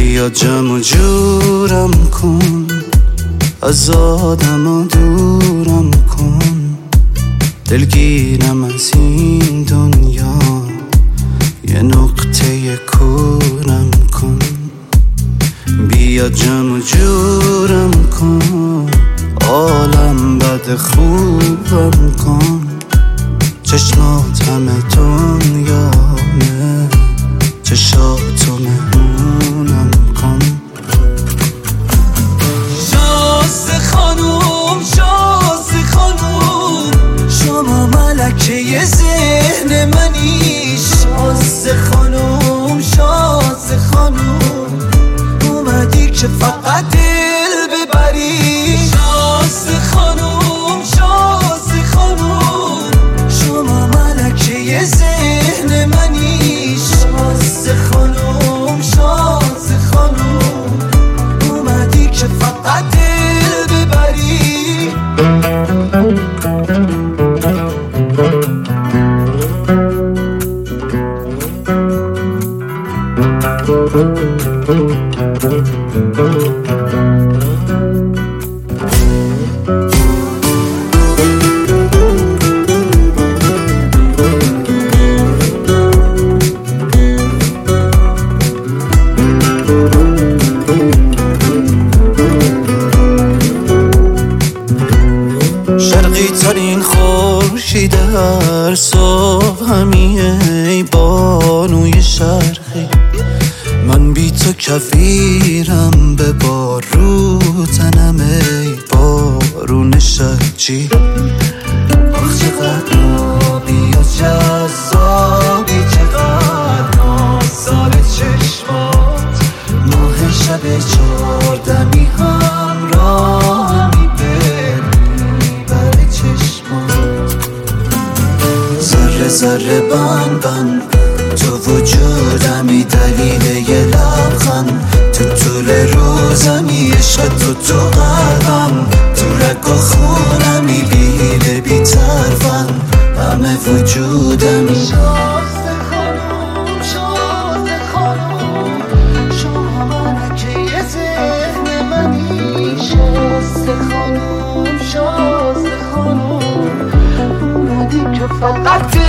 بیا جمع و جورم کن، از آدم دورم کن، دلگیرم از این دنیا، یه نقطه کورم کن. بیا جمع و جورم کن، عالم بد خوبم کن، چشمات همه دنیامه، چشاتو مهمونم کن. شازده خانوم، شازده خانوم، شما ملکه ذهن منی. شازده خانوم، شازده خانوم، اومدی که فقط دل ببری. شازده خانوم، شازده خانوم، شما ملکه ذهن منی. شازده خانوم، شازده خانوم، اومدی که فقط دل ببری. شرقی ترین خورشید هر صبح همیه، ای بانوی شرقی. من بی تو کویرم، به بارو تنم ای بارون شجی. آخ چقدر آبی و جذابی، چقدر نازال چشمات. ماه شب چهاردمی همراهمی، بر چشمات. ذره ذره بند بند تو وجودمی، دلیل یه لبخند تو طول روزمی. عشق تو قلبم، تو رگ و خونمی، بی حیله بی ترفند همه وجودمی. شازده خانوم، شازده خانوم، شما ملکه ذهن منی. شازده خانوم، شازده خانوم، اومدی که فقط